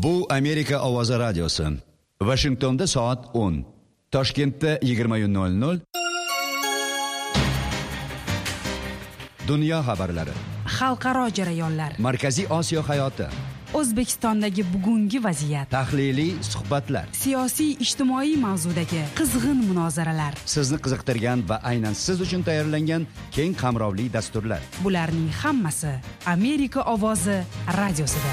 Bu Amerika Ovozi radiosi. Washingtonda soat 10. Toshkentda 20:00. Dunyo xabarlari. Xalqaro jarayonlar. Markaziy Osiyo hayoti. O'zbekistondagi bugungi vaziyat. Tahliliy suhbatlar. Siyosiy ijtimoiy mavzudagi qizg'in munozaralar. Sizni qiziqtirgan va aynan siz uchun tayyorlangan keng qamrovli dasturlar. Bularning hammasi Amerika Ovozi radiosida.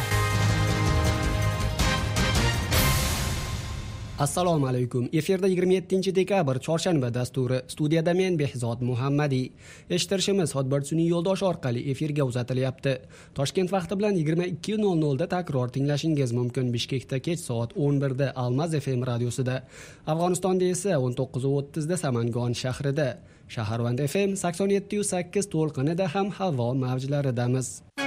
Assalomu alaykum. Efirda 27-dekabr chorshanba dasturi. Studiyada men Behzod Muhammadi. Eshittirishimiz Hotbird-sun'iy yo'ldosh orqali efirga uzatilyapti. Toshkent vaqti bilan 22:00 da takror tinglashingiz mumkin. Bishkekda kech soat 11 da Almaz FM radiosida. Afg'onistonda esa 19:30 da Samangon shahrida. Shaharvand FM 87.8 to'lqinida ham havo mavjlaridamiz.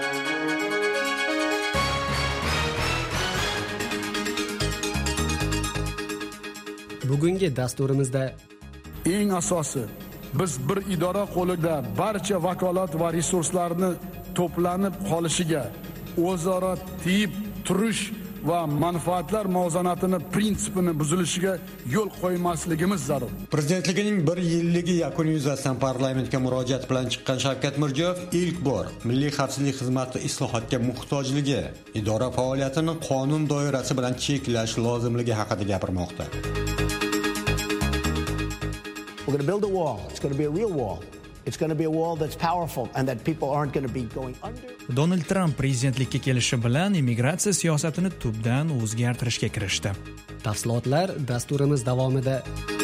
Bugungi dasturimizda eng asosi biz bir idora qo'lida barcha vakolat va resurslarni to'planib qolishiga, o'zaro tiyib turish va manfaatlar muvozanatini prinsipini buzilishiga yo'l qo'ymasligimiz zarur. Prezidentligining 1 yilligi yakuni yuzasidan parlamentga murojaat bilan chiqqan Shavkat Mirziyoyev ilk bor Milliy xavfsizlik xizmati islohotga muhtojligi, idora faoliyatini qonun doirasi bilan cheklash lozimligi haqida gapirmoqda. We're going to build a wall. It's going to be a real wall. It's going to be a wall that's powerful and that people aren't going to be going under. Donald Trump prezidentlikka kelishi bilan immigratsiya siyosatini tubdan o'zgartirishga kirishdi. Tafsilotlar dasturimiz davomida.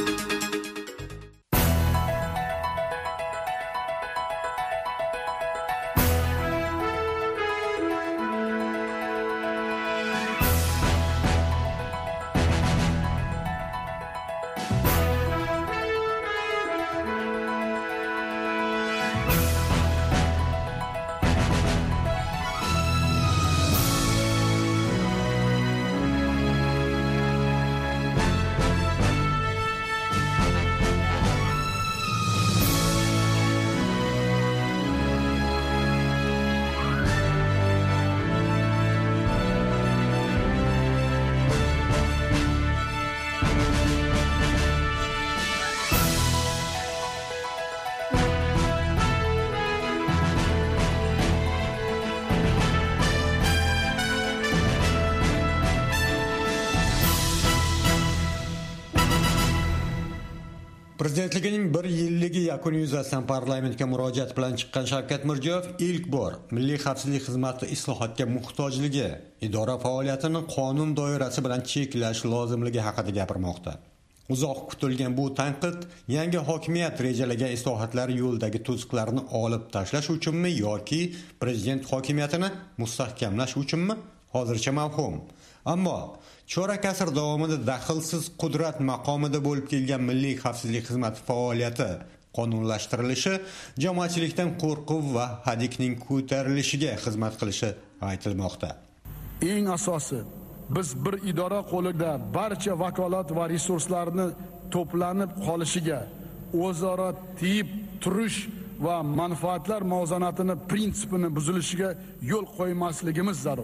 Prezidentligining 1 yilligi yakuni yuzasidan parlamentga murojaat bilan chiqqan Shavkat Mirziyoyev ilk bor Milliy xavfsizlik xizmati islohotga muhtojligi, idora faoliyatini qonun doirasi bilan cheklash lozimligi haqida gapirmoqda. Uzoq kutilgan bu tanqid yangi hokimiyat rejalagan islohotlar yo'lidagi to'siqlarni olib tashlash uchunmi yoki prezident hokimiyatini mustahkamlash uchunmi? Hozircha mavhum. Ammo chorak asr davomida daxlsiz qudrat maqomida bo'lib kelgan Milliy xavfsizlik xizmati faoliyati qonunlashtirilishi jamoatchilikdan qo'rquv va hadikning ko'tarilishiga xizmat qilishi aytilmoqda. Eng asosi biz bir idora qo'lida barcha vakolat va resurslarni to'planib qolishiga, o'zaro tiyib turish va manfaatlar muvozanatini prinsipini buzilishiga yo'l qo'ymasligimiz zarur.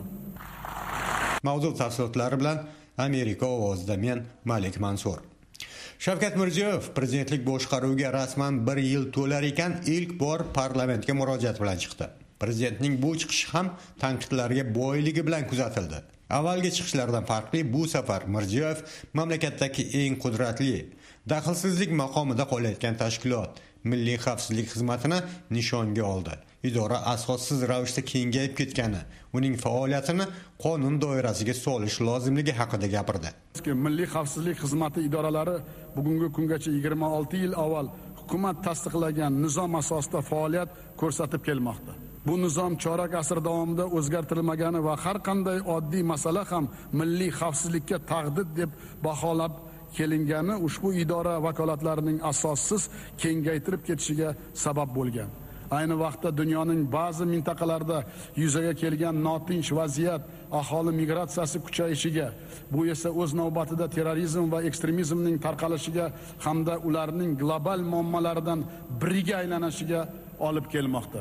Mavzu tafsilotlari bilan Amerika Ovozida men Malik Mansur. Shavkat Mirziyoyev prezidentlik boshqaruviga rasman 1 yil to'lar ekan ilk bor parlamentga murojaat bilan chiqdi. Prezidentning bu chiqishi ham tanqidlarga boyligi bilan kuzatildi. Avvalgi chiqishlardan farqli bu safar Mirziyoyev mamlakatdagi eng qudratli, daxlsizlik maqomida qolayotgan tashkilot Milliy xavfsizlik xizmatini nishonga oldi. Idora asossiz ravishda kengayib ketgani, uning faoliyatini qonun doirasiga solish lozimligi haqida gapirdi. Milliy xavfsizlik xizmati idoralari bugungi kungacha 26 yil avval hukumat tasdiqlagan nizom asosida faoliyat ko'rsatib kelmoqda. Bu nizom chorak asr davomida o'zgartirilmagani va har qanday oddiy masala ham milliy xavfsizlikka tahdid deb baholab kelingani ushbu idora vakolatlarining asossiz kengaytirib ketishiga sabab bo'lgan. Ayni vaqtda dunyoning ba'zi mintaqalarida yuzaga kelgan notinch vaziyat, aholi migratsiyasi kuchayishiga, bu esa o'z navbatida terrorizm va ekstremizmning tarqalishiga hamda ularning global muammolaridan biriga aylanishiga olib kelmoqda.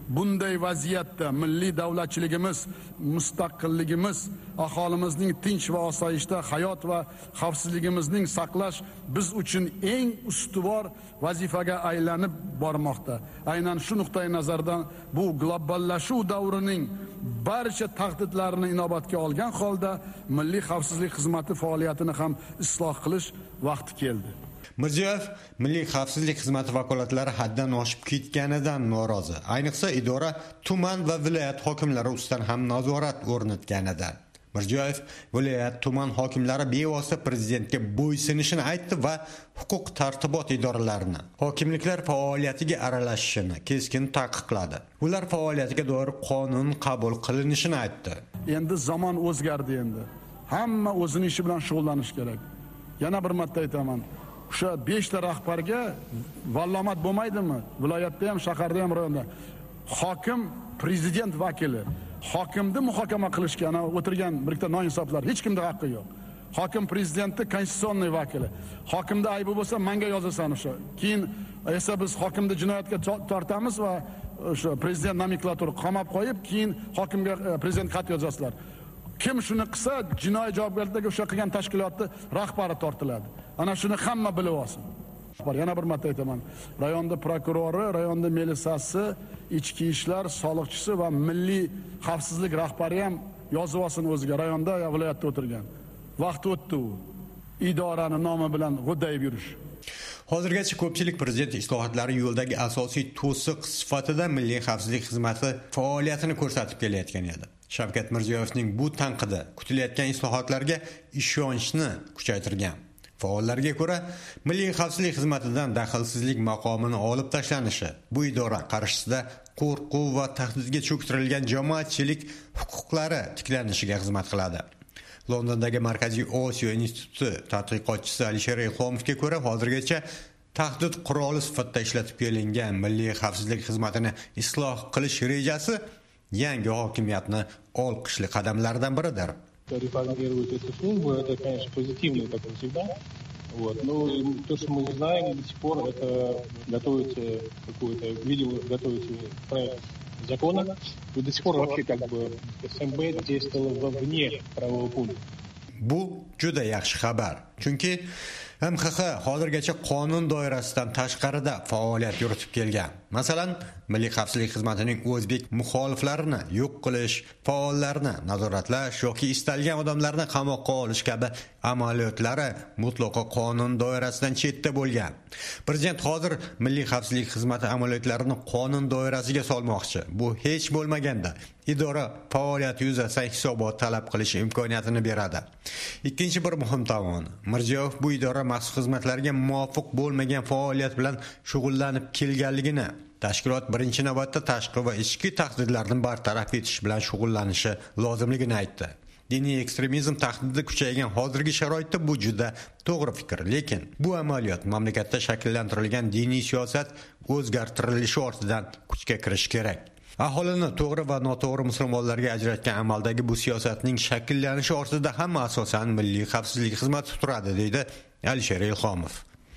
Bunday vaziyatda milliy davlatchiligimiz, mustaqilligimiz, aholimizning tinch va osoyishta hayot va xavfsizligimizning saqlash biz uchun eng ustuvor vazifaga aylanib bormoqda. Aynan shu nuqtai nazardan bu globallashuv davrining barcha tahdidlarini inobatga olgan holda milliy xavfsizlik xizmati faoliyatini ham isloh qilish vaqti keldi. Mirziyoyev Milliy xavfsizlik xizmati vakolatlari haddan oshib ketganidan norozi. Ayniqsa idora tuman va viloyat hokimlari ustidan ham nazorat o'rnatganidan. Mirziyoyev viloyat tuman hokimlari bevosita prezidentga bo'ysunishini aytdi va huquq tartibot idoralarini hokimliklar faoliyatiga aralashishini keskin taqiqladi. Ular faoliyatiga doir qonun qabul qilinishini aytdi. Endi zamon o'zgardi endi. Hamma o'zining ishi bilan shug'ullanish kerak. Yana bir marta aytaman. O'sha 5 ta rahbarga vallomat bo'lmaydimi? Viloyatda ham, shaharda ham, rayonda. Hokim prezident vakili. Hokimni muhokama qilishga o'tirgan bir ikkita noinsoflar hech kimda haqqi yo'q. Hokim prezidentning konstitutsioniy vakili. Hokimda aybi bo'lsa menga yozasan o'sha. Keyin esa biz hokimni jinoyatga tortamiz va o'sha prezident nomenklatura qamab qo'yib, keyin hokimga prezident xat yozasizlar. Kim shuni qilsa, jinoiy javobgarlikka o'sha qilgan tashkilotning rahbari tortiladi. Ana shuni hamma bilib olsin. Yana bir marta aytaman. Rayonda prokurori, rayonda milisiyasi, ichki ishlar, soliqchisi va milliy xavfsizlik rahbari ham yozib olsin o'ziga, rayonda va viloyatda o'tirgan. Vaqt o'tdi u. Idorani nomi bilan g'o'dayib yurish. Hozirgacha ko'pchilik prezident islohotlari yo'ldagi asosiy to'siq sifatida Milliy xavfsizlik xizmati faoliyatini ko'rsatib kelayotgan edi. Shavkat Mirziyoyevning bu tanqidi kutilayotgan islohotlarga ishonchni kuchaytirgan. Faollarga ko'ra, Milliy xavfsizlik xizmatidan daxlsizlik maqomini olib tashlanishi bu idora qarshisida qo'rquv va tahdidga cho'ktirilgan jamoatchilik huquqlari tiklanishiga xizmat qiladi. Londondagi Markaziy Osiyo instituti tadqiqotchisi Alisher Ilhomovga ko'ra, hozirgacha tahdid quroli sifatida ishlatib kelingan Milliy xavfsizlik xizmatini isloh qilish rejasi yangi hokimiyatni olqishli qadamlardan biridir. Реформировать эту службу, это, конечно, позитивно, как и всегда. Но то, что мы знаем, до сих пор это готовится какое-то, видимо, готовится проект закона. И до сих пор вообще как бы СМБ действовало вовне правового поля. Bu juda yaxshi xabar. Chunki MXX hozirgacha qonun doirasidan tashqarida faoliyat yuritib kelgan. Masalan, Milliy xavfsizlik xizmatining o'zbek muxoliflarini yo'q qilish, faollarni nazoratlash yoki istalgan odamlarni qamoqqa olish kabi amaliyotlari mutlaqo qonun doirasidan chetda bo'lgan. Prezident hozir Milliy xavfsizlik xizmati amaliyotlarini qonun doirasiga solmoqchi. Bu hech bo'lmaganda idora faoliyati yuzasidan hisobot talab qilish imkoniyatini beradi. Ikkinchi bir muhim tomoni, Mirziyoyev bu idora maxsus xizmatlarga muvofiq bo'lmagan faoliyat bilan shug'ullanib kelganligini, tashkilot birinchi navbatda tashqi va ichki tahdidlarni bartaraf etish bilan shug'ullanishi lozimligini aytdi. Diniy ekstremizm tahdidi kuchaygan hozirgi sharoitda bu juda to'g'ri fikr, lekin bu amaliyot mamlakatda shakllantirilgan diniy siyosat o'zgartirilishi ortidan kuchga kirishi kerak. Aholini to'g'ri va noto'g'ri musulmonlarga ajratgan amaldagi bu siyosatning shakllanishi ortida ham asosan Milliy xavfsizlik xizmati turadi, deydi Alisher Ilhomov.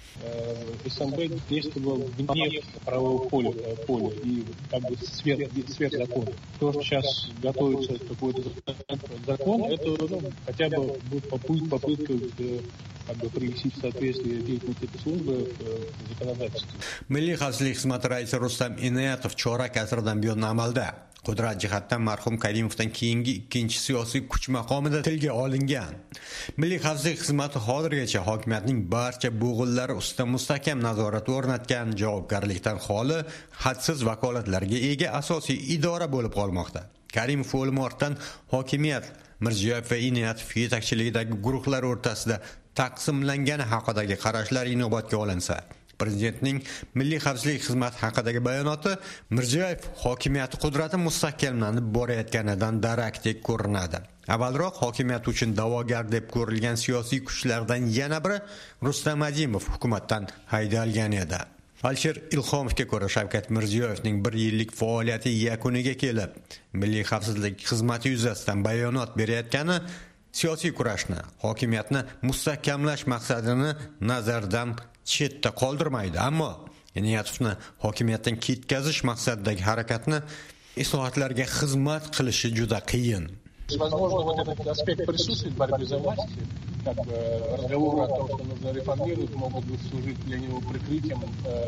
СМБ действовал вне правового поля и как бы сверх закона. То, что сейчас готовится какой-то закон, это хотя бы будет попытка как бы привести в соответствие деятельности этой службы к законодательству. Milliy xavfsizlik xizmati raisi Rustam Inoyatov chorak asrdan buyon amalda. Qudrat jihatdan marhum Karimovdan keyingi ikkinchi siyosiy kuch maqomida tilga olingan. Milliy xavfsizlik xizmati hozirgacha hokimiyatning barcha bo'g'inlari ustidan mustahkam nazorat o'rnatgan, javobgarlikdan xoli, hadsiz vakolatlarga ega asosiy idora bo'lib qolmoqda. Karimov o'limi ortidan hokimiyat Mirziyoyev va Inoyatov yetakchiligidagi guruhlar o'rtasida taqsimlangani haqidagi qarashlar inobatga olinsa, Prezidentning Milliy xavfsizlik xizmati haqidagi bayonoti Mirziyoyev hokimiyati qudrati mustahkamlanib borayotganidan darakdek ko'rinadi. Avvalroq hokimiyat uchun da'vogar deb ko'rilgan siyosiy kuchlardan yana biri Rustam Azimov hukumatdan haydalgan edi. Alisher Ilhomovga ko'ra, Shavkat Mirziyoyevning 1 yillik faoliyati yakuniga kelib, Milliy xavfsizlik xizmati yuzasidan bayonot berayotgani siyosiy kurashni, hokimiyatni mustahkamlash maqsadini nazardan chetda qoldirmaydi, ammo Inoyatovni hokimiyatdan ketkazish maqsadidagi harakatni islohotlarga xizmat qilishi juda qiyin. Возможно, вот этот аспект присутствует в борьбе за власть, как бы разговоры о том, что нужно реформировать, могут быть служить для него прикрытием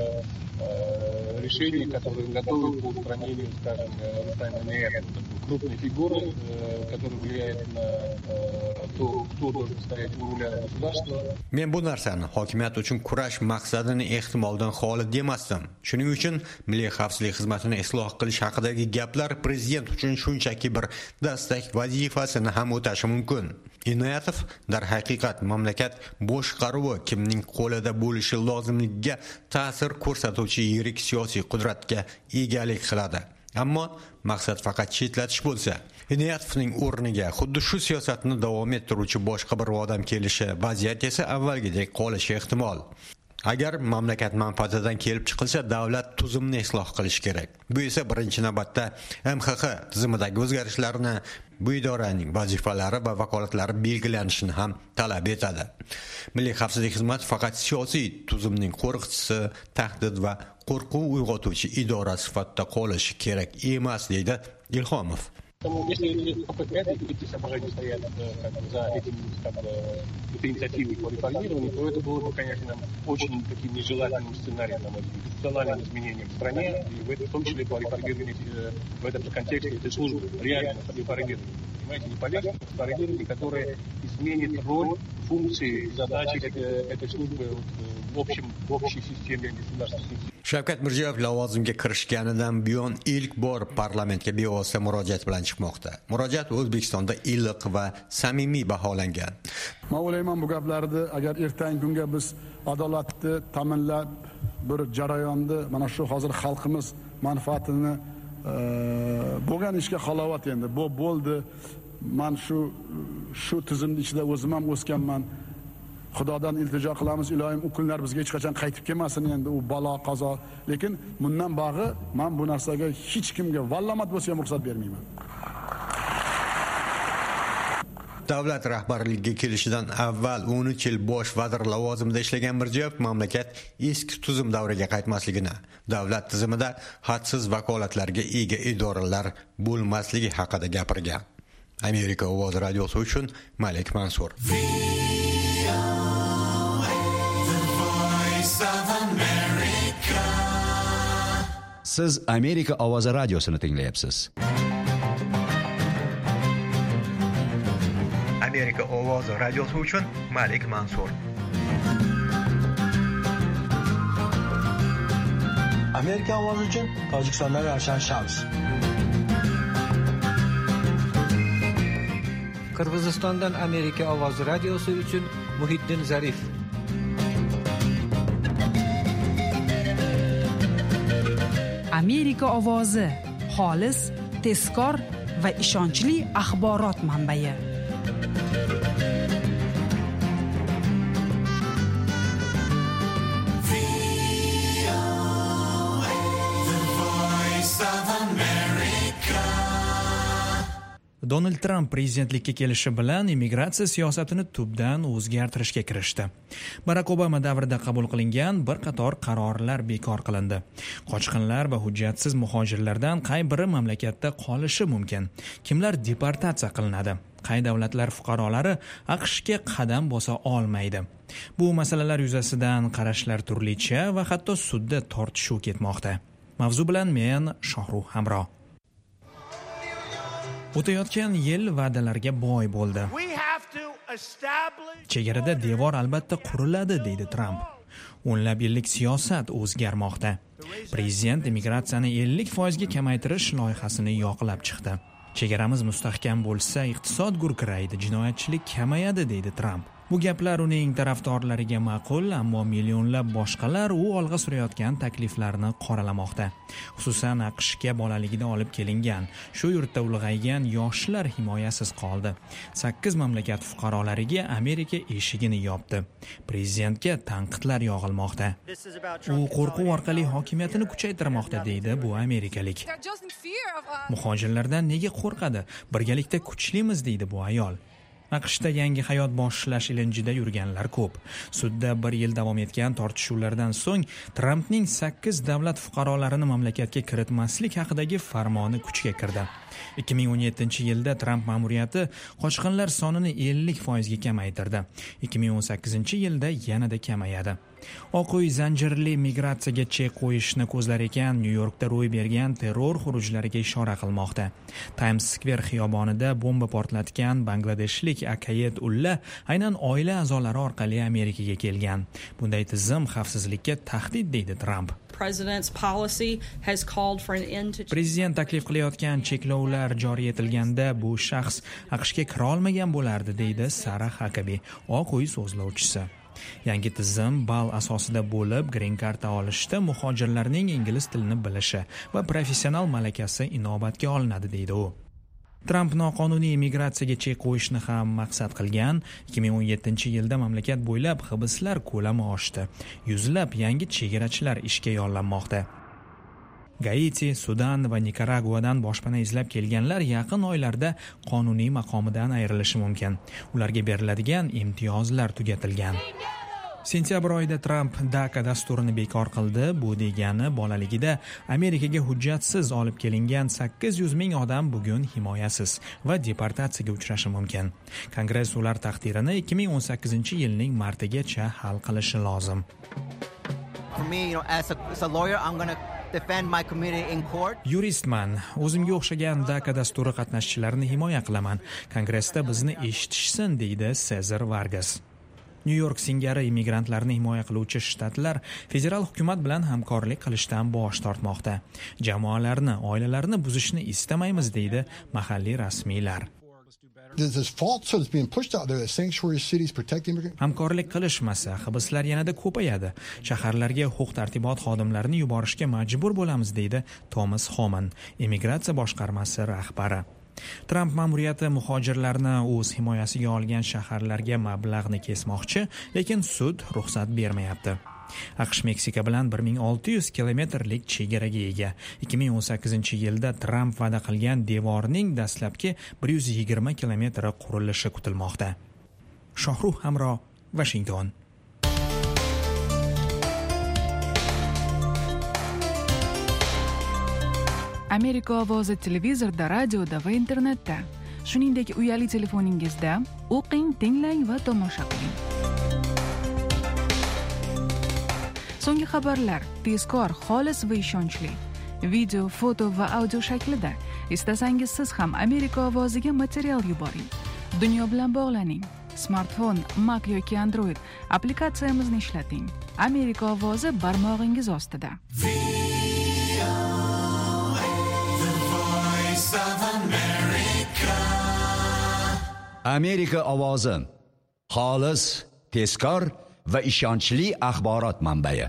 решений, которые готовы по устранению, скажем, Рустама Минаятова, крупной фигуры, которая влияет на то, кто должен стоять у руля государства. Men bu narsani hokimiyat uchun kurash maqsadini ehtimoldan xoli demasdim. Shuning uchun Milliy xavfsizlik xizmatini isloh qilish haqidagi gaplar prezident uchun shunchaki bir dastak vazifasini ham o'tashi mumkin. Inoyatov darhaqiqat mamlakat boshqaruvi kimning qo'lida bo'lishi lozimligiga ta'sir ko'rsatuvchi yirik siyosiy qudratga egalik qiladi. Ammo maqsad faqat chetlatish bo'lsa, Inoyatovning o'rniga xuddi shu siyosatni davom ettiruvchi boshqa bir odam kelishi, vaziyat esa avvalgidek qolishi ehtimol. Agar mamlakat manfaatidan kelib chiqilsa, davlat tuzumni isloh qilish kerak. Bu esa birinchi navbatda MXX tizimidagi o'zgarishlarni, bu idoraning vazifalari va vakolatlari belgilanishini ham talab etadi. Milliy xavfsizlik xizmati faqat siyosiy tuzumning qo'riqchisi, tahdid va qo'rquv uyg'otuvchi idora sifatida qolishi kerak emas, deydi Ilhomov. Поэтому, если эти соображения стоят за этой инициативой по реформированию, то это было бы, конечно, очень таким нежелательным сценарием, на мой взгляд, институциональным изменением в стране, и в том числе по реформированию в этом же контексте этой службы, реально реформирование. Понимаете, не поверхностное реформирование, которое изменит роль, функции, задачи этой службы в общей системе государственных. Shavkat Mirziyoyev lavozimga kirishganidan buyon ilk bor parlamentga bevosita murojaat bilan chiqmoqda. Murojaat O'zbekistonda iliq va samimiy baholangan. Men o'ylayman, bu gaplarni agar ertangi kunga biz adolatni ta'minlab bir jarayonni, mana shu hozir xalqimiz manfaatini bo'lgan ishga halovat endi. Bu bo'ldi. Men shu tizimning ichida o'zim ham o'sganman. Xudodan iltijo qilamiz, ilohim u kunlar bizga hech qachon qaytib kelmasin endi, u balo qazo. Lekin bundan bag'i men bu narsaga hech kimga vallamat bo'lsa ham ruxsat bermayman. Davlat rahbarligiga kelishidan avval 13 yil bosh vazir lavozimida ishlagan Mirziyoyev mamlakat eski tuzum davriga qaytmasligini, davlat tizimida hadsiz vakolatlarga ega idoralar bo'lmasligi haqida gapirgan. Amerika ovozi radiosi uchun Malik Mansur. Siz Amerika ovozi radiosini tinglayapsiz. Amerika ovozi radiosi uchun Malik Mansur. Amerika ovozi uchun Tojikistondan Ravshan Shams. Qirg'izistondan Amerika ovozi radiosi uchun Muhiddin Zarif. Amerika ovozi xolis, tezkor va ishonchli axborot manbai. Donald Trump prezidentlikka kelishi bilan immigratsiya siyosatini tubdan o'zgartirishga kirishdi. Barack Obama davrida qabul qilingan bir qator qarorlar bekor qilindi. Qochqinlar va hujjatsiz muhojirlardan qay biri mamlakatda qolishi mumkin? Kimlar deportatsiya qilinadi? Qay davlatlar fuqarolari AQShga qadam bosa olmaydi? Bu masalalar yuzasidan qarashlar turlicha va hatto sudda tortishuv ketmoqda. Mavzu bilan men Shohruh Hamro. O'tayotgan yil va'dalarga boy bo'ldi. Chegarada devor albatta quriladi, deydi Trump. O'nlab yillik siyosat o'zgarmoqda. Prezident immigratsiyani 50% ga kamaytirish loyihasini yoqlab chiqdi. Chegaramiz mustahkam bo'lsa, iqtisod gurkiraydi, jinoyatchilik kamayadi, deydi Trump. Bu gaplar uning tarafdorlariga ma'qul, ammo millionlab boshqalar u olg'a surayotgan takliflarni qoralamoqda. Xususan, AQShga bolaligida olib kelingan, shu yurtda ulg'aygan yoshlar himoyasiz qoldi. 8 mamlakat fuqarolariga Amerika eshigini yopdi. Prezidentga tanqidlar yog'ilmoqda. U qo'rquv orqali hokimiyatini kuchaytirmoqda, deydi bu amerikalik. Muhojirlardan nega qo'rqadi? Birgalikda kuchlimiz, deydi bu ayol. AQShda yangi hayot boshlash ilinjida yurganlar ko'p. Sudda 1 yil davom etgan tortishuvlardan so'ng Trampning 8 davlat fuqarolarini mamlakatga kiritmaslik haqidagi farmoni kuchga kirdi. 2017-yilda Tramp ma'muriyati qochqinlar sonini 50% ga kamaytirdi. 2018-yilda yanada kamayadi. Oq uy zanjirli migratsiyaga chek qo'yishni ko'zlar ekan, Nyu-Yorkda ro'y bergan terror xurujlariga ishora qilmoqda. Times Square xiyobonida bomba portlatgan bangladeshlik Akayet Ulla aynan oila a'zolari orqali Amerikaga kelgan. Bunday tizim xavfsizlikka tahdid deydi Tramp. Prezident taklif qilayotgan cheklovlar joriy etilganda bu shaxs AQShga kira olmagan bo'lardi, deydi Sara Hakabi, Oq uy so'zlovchisi. Yangi tizim ball asosida bo'lib, green karta olishda muhojirlarning ingliz tilini bilishi va professional malakasi inobatga olinadi, deydi u. Tramp noqonuniy migratsiyaga chek qo'yishni ham maqsad qilgan. 2017-yilda mamlakat bo'ylab hibslar ko'lami oshdi. Yuzlab yangi chegarachilar ishga yollanmoqda. Gaiti, Sudan va Nikaraguadan boshpana izlab kelganlar yaqin oylarda qonuniy maqomidan ayrilishi mumkin. Ularga beriladigan imtiyozlar tugatilgan. Sentyabr oyida Tramp DACA dasturini bekor qildi. Bu degani bolaligida Amerikaga hujjatsiz olib kelingan 800 ming odam bugun himoyasiz va deportatsiyaga uchrashi mumkin. Kongress ular taqdirini 2018-yilning martigacha hal qilishi lozim. Yuristman, o'zimga o'xshagan DACA dasturi qatnashchilarini himoya qilaman. Kongressda bizni eshitishsin, deydi Cesar Vargas. Nyu-York singari immigrantlarni himoya qiluvchi shtatlar federal hukumat bilan hamkorlik qilishdan bosh tortmoqda. Jamoalarni, oilalarni buzishni istamaymiz, deydi mahalliy rasmiylar. Hamkorlik qilishmasa, hibslar yanada ko'payadi. Shaharlarga huquq-tartibot xodimlarini yuborishga majbur bo'lamiz, deydi Thomas Homan, immigratsiya boshqarmasi rahbari. Tramp ma'muriyati muhojirlarni o'z himoyasiga olgan shaharlarga mablag'ni kesmoqchi, lekin sud ruxsat bermayapti. AQSh Meksika bilan 1600 kilometrlik chegaraga ega. 2018-yilda Tramp va'da qilgan devorning dastlabki 120 kilometri qurilishi kutilmoqda. Shohruh Hamro, Washington. Amerika ovozi televizorda, radioda va internetda, shuningdek uyali telefoningizda o'qing, tinglang va tomosha qiling. So'nggi xabarlar tezkor, xolis va ishonchli. Video, foto va audio shaklida. Istasangiz siz ham Amerika ovoziga material yuboring. Dunyo bilan bog'laning. Smartfon, Mac yoki Android applikatsiyamizni ishlating. Amerika ovozi barmog'ingiz ostida. Amerika ovozi, xolis, tezkor va ishonchli axborot manbai.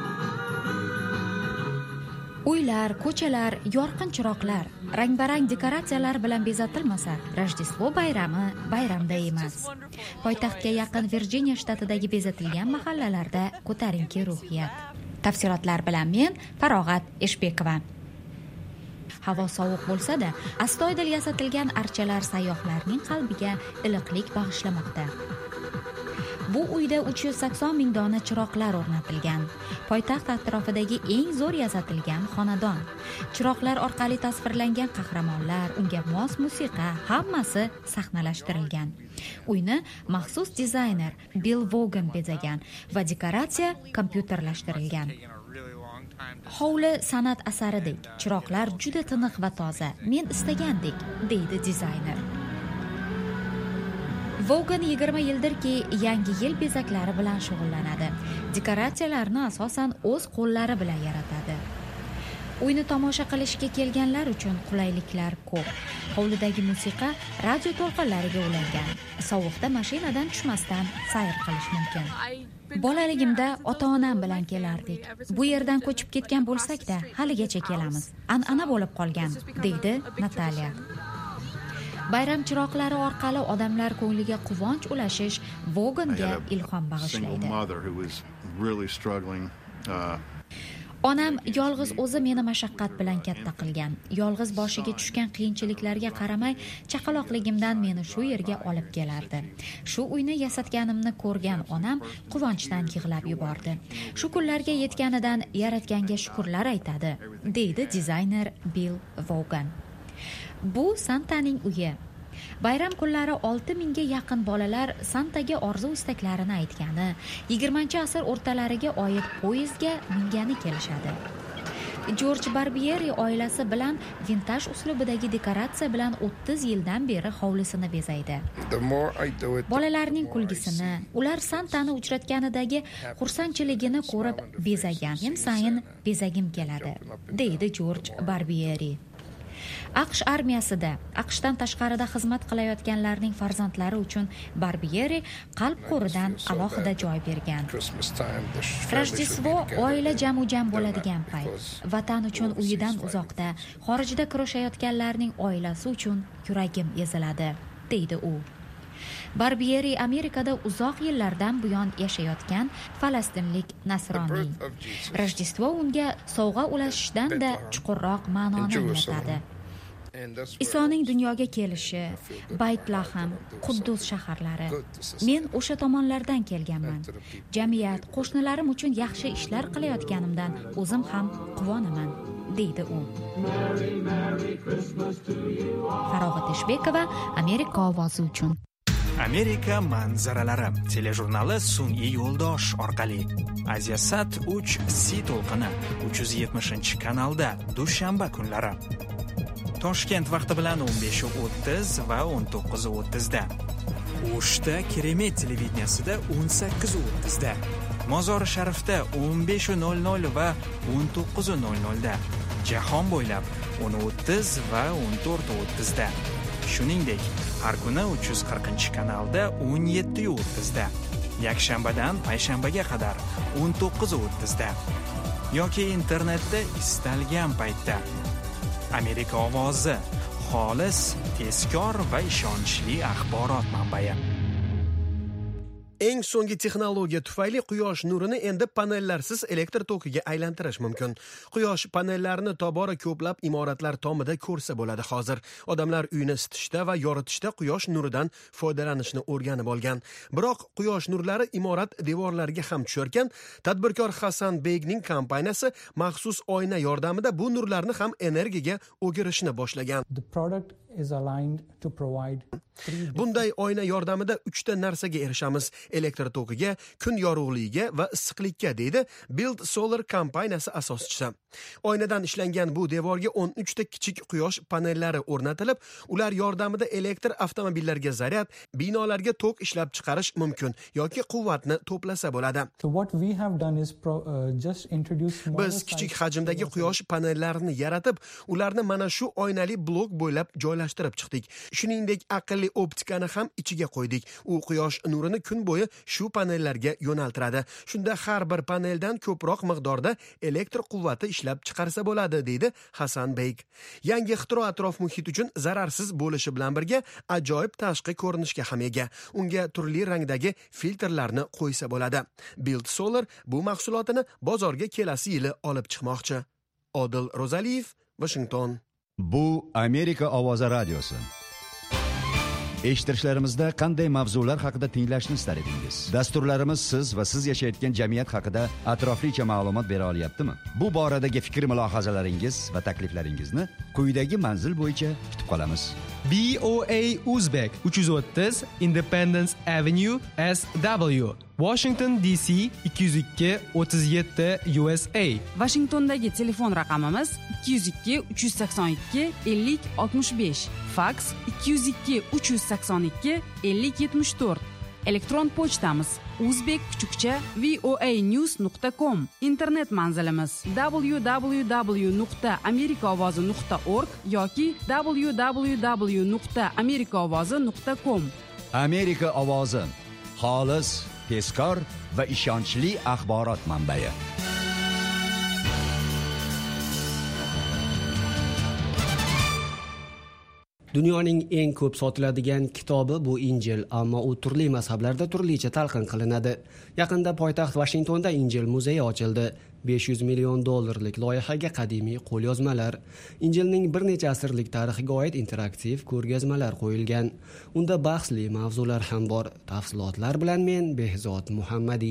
Uylar, ko'chalar, yorqin chiroqlar, rang-barang dekoratsiyalar bilan bezatilmasa, Rojdestvo bayrami bayramda emas. Poytaxtga yaqin Virjiniya shtatidagi bezatilgan mahallalarda ko'tarinki ruhiyat. Tafsilotlar bilan men Farog'at Eshbekova. Havo sovuq bo'lsa-da, astoydil yasatilgan archalar sayyohlarning qalbiga iliqlik bag'ishlamoqda. Bu uyda 380 ming dona chiroqlar o'rnatilgan. Poytaxt atrofidagi eng zo'r yasatilgan xonadon. Chiroqlar orqali tasvirlangan qahramonlar, unga mos musiqa, hammasi sahnalashtirilgan. Uyni maxsus dizayner Bill Vaughan bezagan va dekoratsiya kompyuterlashtirilgan. Hovli san'at asaridek, chiroqlar juda tiniq va toza. Men istagandek, deydi dizayner. Vaughan 20 yildirki yangi yil bezaklari bilan shug'ullanadi. Dekoratsiyalarni asosan o'z qo'llari bilan yaratadi. Uyni tomosha qilishga kelganlar uchun qulayliklar ko'p. Hovlidagi musiqa radio to'lqinlariga ulangan. Sovuqda mashinadan tushmasdan sayr qilish mumkin. Bolaligimda ota-onam bilan kelardik. Bu yerdan ko'chib ketgan bo'lsak-da, haligacha kelamiz. An'ana bo'lib qolgan, deydi Natalya. Bayram chiroqlari orqali odamlar ko'ngliga quvonch ulashish Vaughan'ga ilhom bag'ishlaydi. Onam yolg'iz o'zi meni mashaqqat bilan katta qilgan. Yolg'iz boshiga tushgan qiyinchiliklarga qaramay, chaqaloqligimdan meni shu yerga olib kelardi. Shu uyni yasatganimni ko'rgan onam quvonchdan yig'lab yubordi. Shu kunlarga yetganidan Yaratganga shukrlar aytadi, deydi dizayner Bill Vaughan. Bu Santaning uyi. Bayram kunlari 6000 ga yaqin bolalar Santaga orzu-istaklarini aytgani, 20-asr o'rtalariga oid poyezdga mingani kelishadi. Jorj Barbieri oilasi bilan vintaj uslubidagi dekoratsiya bilan 30 yildan beri hovlisini bezaydi. Bolalarning kulgisini, ular Santani uchratganidagi xursandchiligini ko'rib bezagan sayin bezagim keladi, deydi Jorj Barbieri. AQSh armiyasida, AQShdan tashqarida xizmat qilayotganlarning farzandlari uchun Barbieri qalb qo'ridan alohida joy bergan. Rojdestvo oila jamu-jam bo'ladigan payt. Vatan uchun uyidan uzoqda, xorijda kurashayotganlarning oilasi uchun yuragim eziladi, deydi u. Barbieri Amerikada uzoq yillardan buyon yashayotgan falastinlik nasroniy. Rojdestvo unga sovg'a ulashishdan-da chuqurroq ma'noni anglatadi. Isoning dunyoga kelishi, Baytlahem, Quddus shaharlari. Men o'sha tomonlardan kelganman. Jamiyat, qo'shnilarim uchun yaxshi ishlar qilayotganimdan o'zim ham quvonaman, deydi u. Farog'at Eshbekova, Amerika ovozi uchun. Amerika manzaralari telejurnali sun'iy yo'ldosh orqali Asiasat 3C to'lqini 370-kanalda dushanba kunlari. Toshkent vaqti bilan 15:30 va 19:30 da. O'shda Keremet televideniyasida 18:30 da. Mozori Sharifda 15:00 va 19:00 da. Jahon bo'ylab 10:30 va 14:30 da. Shuningdek, har kuni 340-kanalda 17:30 da. Yakshanbadan payshanbaga qadar 19:30 da. Yoki internetda istalgan paytda. Amerika ovozi, xolis, tezkor va ishonchli axborot manbai. Eng so'nggi texnologiya tufayli quyosh nurini endi panellarsiz elektr tokiga aylantirish mumkin. Quyosh panellarini tobora ko'plab imoratlar tomida ko'rsa bo'ladi hozir. Odamlar uyni isitishda va yoritishda quyosh nuridan foydalanishni o'rganib olgan. Biroq quyosh nurlari imorat devorlariga ham tusharkan, tadbirkor Hasan Begning kompaniyasi maxsus oyna yordamida bu nurlarni ham energiyaga o'girishni boshlagan. Bunday oyna yordamida 3 ta narsaga erishamiz: elektr tokiga, kun yorug'ligiga va issiqlikka, deydi Build Solar kompaniyasi asoschisi. Oynadan ishlangan bu devorga 13 ta kichik quyosh panellari o'rnatilib, ular yordamida elektr avtomobillarga zaryad, binolarga tok ishlab chiqarish mumkin yoki quvvatni to'plasa bo'ladi. Biz kichik hajmdagi quyosh panellarini yaratib, ularni mana shu oynali blok bo'ylab joylashtirib chiqdik. Shuningdek, aqlli optikani ham ichiga qo'ydik. U quyosh nurini kun bo'yi shu panellarga yo'naltiradi. Shunda har bir paneldan ko'proq miqdorda elektr quvvati ishlab chiqarsa bo'ladi, deydi Hasan Beyg. Yangi ixtiro atrof muhit uchun zararsiz bo'lishi bilan birga ajoyib tashqi ko'rinishga ham ega. Unga turli rangdagi filtrlarni qo'ysa bo'ladi. Build Solar bu mahsulotini bozorga kelasi yili olib chiqmoqchi. Odil Rozaliyev, Washington. Bu Amerika ovozi radiosi. Eshittirishlarimizda qanday mavzular haqida tinglashni istar edingiz? Dasturlarimiz siz va siz yashayotgan jamiyat haqida atroflicha ma'lumot bera olyaptimi? Bu boradagi fikr-mulohazalaringiz va takliflaringizni quyidagi manzil bo'yicha kutib qolamiz. BOA Uzbek 330 Independence Avenue SW, Washington DC 202-37 USA. Washingtondagi telefon raqamimiz 202-382-50-65, faks 202-382-50-74. Elektron pochtamiz uzbek_voanews.com. Internet manzilimiz www.amerikaovozi.org yoki www.amerikaovozi.com. Amerika ovozi, xolis, tezkor va ishonchli axborot manbai. Dunyoning eng ko'p sotiladigan kitobi bu Injil, ammo u turli mazhablarda turlicha talqin qilinadi. Yaqinda poytaxt Washingtonda Injil muzeyi ochildi. $500 million loyihaga qadimiy qo'lyozmalar, Injilning bir necha asrlik tarixiga oid interaktiv ko'rgazmalar qo'yilgan. Unda bahsli mavzular ham bor. Tafsilotlar bilan men Behzod Muhammadiy.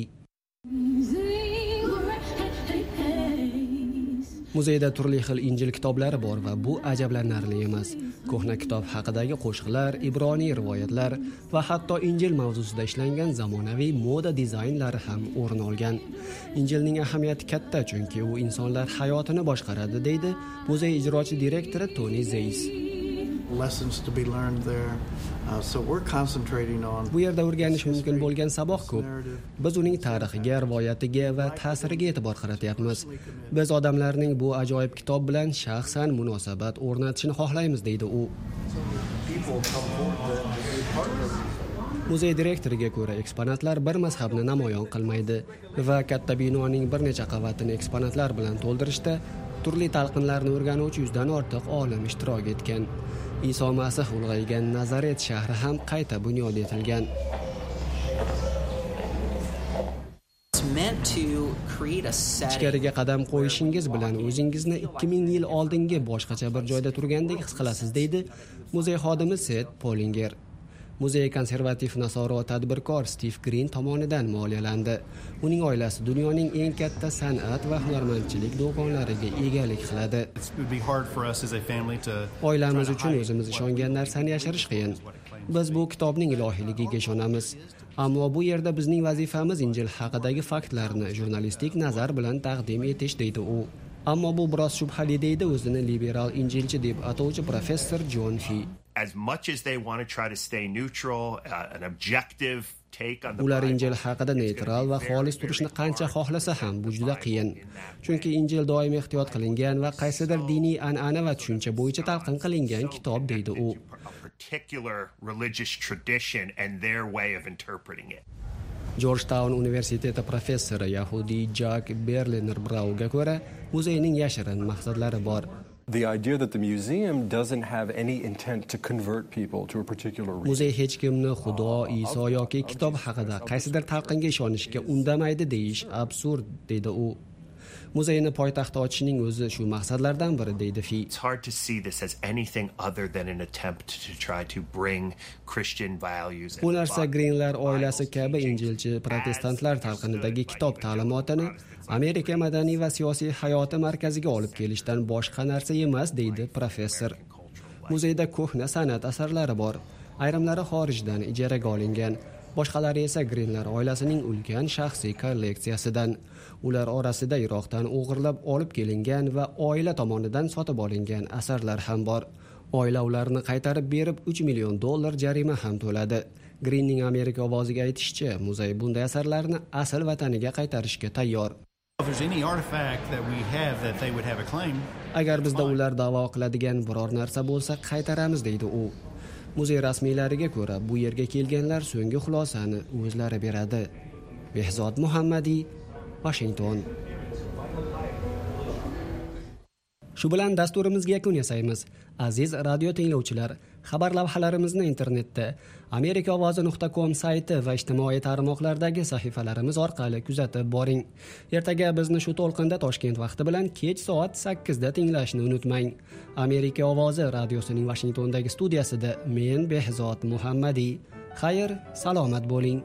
Muzeyda turli xil Injil kitoblari bor va bu ajablanarli emas. Ko'hna kitob haqidagi qo'shiqlar, ibroniy rivoyatlar va hatto Injil mavzusida ishlangan zamonaviy moda dizaynlari ham o'rin olgan. Injilning ahamiyati katta, chunki u insonlar hayotini boshqaradi, deydi muzey ijrochi direktori Tony Zeis. Bu yerda o'rganish mumkin bo'lgan saboq ko'p. Biz uning tarixiga, rivoyatiga va ta'siriga e'tibor qaratyapmiz. Biz odamlarning bu ajoyib kitob bilan shaxsan munosabat o'rnatishini xohlaymiz, deydi u. Muzey direktoriga ko'ra, eksponatlar bir mazhabni namoyon qilmaydi va katta binoning bir necha qavatini eksponatlar bilan to'ldirishda turli talqinlarni o'rganuvchi 100 dan ortiq olim ishtirok etgan. Iso Masih ulg'aygan Nazaret shahri ham qayta bunyod etilgan. Ichkariga qadam qo'yishingiz bilan o'zingizni 2000 yil oldingi boshqacha bir joyda turgandek his qilasiz, deydi muzey xodimi Seth Polinger. Muzey konservativ nasoro tadbirkor Steve Green tomonidan moliyalandi. Uning oilasi dunyoning eng katta san'at va hunarmandchilik do'konlariga egalik qiladi. Oilamiz uchun o'zimiz ishongan narsani yashirish qiyin. Biz bu kitobning ilohiyligiga ishonamiz. Ammo bu yerda bizning vazifamiz Injil haqidagi faktlarni jurnalistik nazar bilan taqdim etish, deydi u. Ammo bu biroz shubhali, deydi o'zini liberal injilchi deb atovchi professor John Fee. As much as they want to try to stay neutral, an objective take on the Ular Injil haqida neytral va xolis turishni qancha xohlasa ham bu juda qiyin. Chunki Injil doim ehtiyot qilingan va qaysidir diniy an'ana va tushuncha bo'yicha talqin qilingan kitob, deydi u. particular religious tradition and their way of interpreting it. Georgetown universiteti professori Yahudi Jack Berliner Brauga ko'ra, muzeyning yashirin maqsadlari bor. The idea that the museum doesn't have any intent to convert people to a particular religion. Muzey hech kimni Xudo, Iso yoki kitob haqida qaysidir talqinga ishonishga undamaydi deyish absurd, deydi u. Muzeyni poytaxtda ochishning o'zi shu maqsadlardan biri, deydi Fi. It's hard to see this as anything other than an attempt to try to bring Christian values. Bu narsa Greenlar oilasi kabi injilchi protestantlar talqinidagi kitob ta'limotini Amerika madaniy va siyosiy hayoti markaziga olib kelishdan boshqa narsa emas, deydi professor. Muzeyda ko'hna san'at asarlari bor. Ayrimlari xorijdan ijaraga olingan, boshqalari esa Greenlar oilasining ulkan shaxsiy kolleksiyasidan. Ular orasida Iroqdan o'g'irlab olib kelingan va oila tomonidan sotib olingan asarlar ham bor. Oila ularni qaytarib berib $3 million jarima ham to'ladi. Greenning Amerika ovoziga aytishicha, muzey bunday asarlarni asl vataniga qaytarishga tayyor. Agar bizda ular da'vo qiladigan biror narsa bo'lsa, qaytaramiz, deydi u. Muzey rasmiylariga ko'ra, bu yerga kelganlar so'nggi xulosani o'zlari beradi. Behzod Muhammadiy, Washington. Shu bilan dasturimizga yakun yasaymiz. Aziz radio tinglovchilar, xabar lavhalarimizni internetda amerikaovozi.com sayti va ijtimoiy tarmoqlardagi sahifalarimiz orqali kuzatib boring. Ertaga bizni shu to'lqinda Toshkent vaqti bilan kech soat 8 da tinglashni unutmang. Amerika ovozi radiosining Washingtondagi studiyasida men Behzod Muhammadiy. Xayr, salomat bo'ling.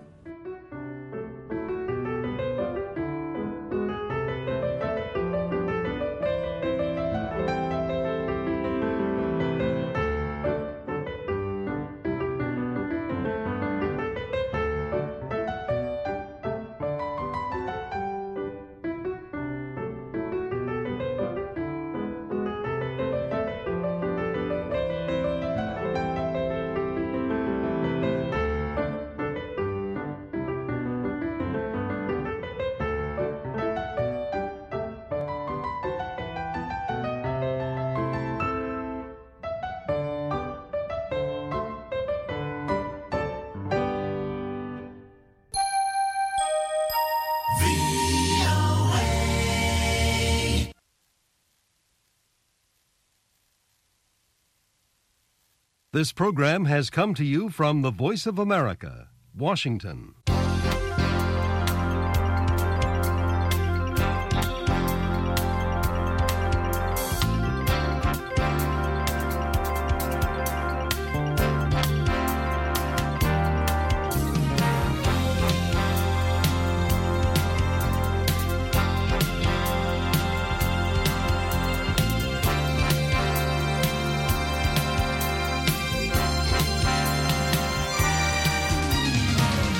This program has come to you from the Voice of America, Washington.